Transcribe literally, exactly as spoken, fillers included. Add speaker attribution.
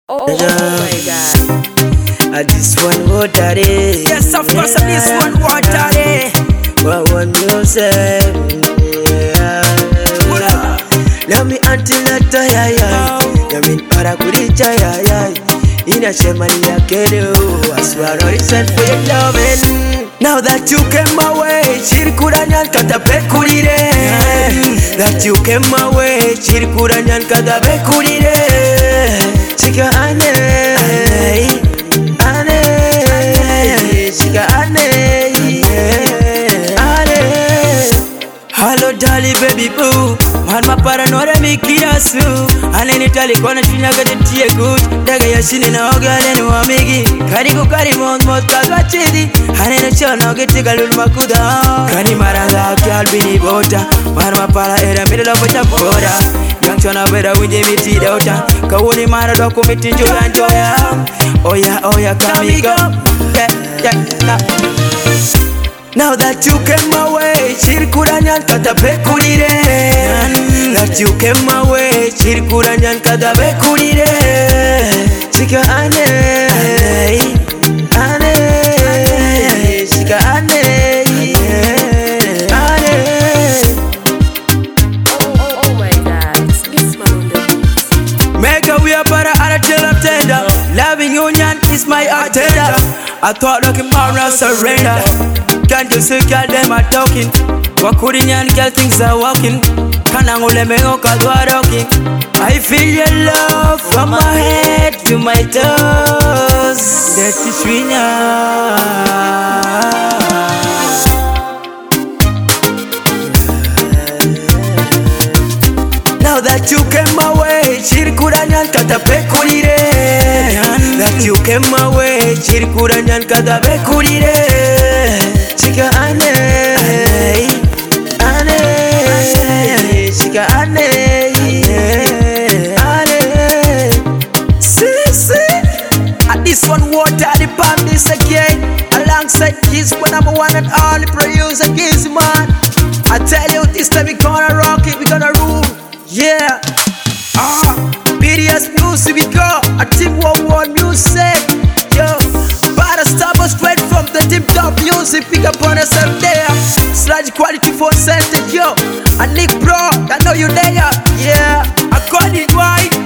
Speaker 1: Oh, oh my God.
Speaker 2: I just want water.
Speaker 1: Yes, of course, I just want water.
Speaker 2: What one you say? Love me until I die. Love me para kuricha. Ina shemali ya kero. I swear I sent for your loving. Now that you came my way, chirkuranyan katape kurire. That you came my way, chirkuranyan katape kurire. Chika ane, ane, ane, chika ane, ane. Hello, darling, baby boo. Man, my paranoia me kiasu. Ane ni tali kona chinya gade tie good. Daga ya shine na ogale ni wamigi. Kari ko kari mon mot kaga chidi. Ane na chona gete galul makuda. Kani maranga kyal bini bota. Man, my para era middle of a boda. Young chona beda winje miti dauta. Kawuni mara doko miti njoya njoya. Oya oya kamigo. Yeah yeah nah. Now that you came my way, chirkuranyan katape kurire. That you came my way, chirkuranyan katape kurire. Chika ane, ane, chika ane, ane.
Speaker 1: Oh, oh, oh my God. This man on the beat.
Speaker 2: Make a way para aratela tender. Loving union is my agenda. I thought looking power surrender. Can't you see girl them are talking? Wakurinyan girl things are walking. Kanangule mengo kadwa rocking. I feel your love from my head to my toes. That is winya. Now that you came my way, chirkuranyan katape kurire. That you came my way, chirkuranyan katape kurire. Chika ane, ane, chika ane, ane. See, see. At this one water, the palm this again. Alongside this one, number one and only producer, Giz man. I tell you, this time we gonna rock it, we gonna rule. Yeah. Ah, B D S music we go. A team one one music. Yo, but I stop us straight from the tip top music. Pick up on us up there. Sludge quality for center, yo. And Nick Bro, I know you there. Yeah, I got it right.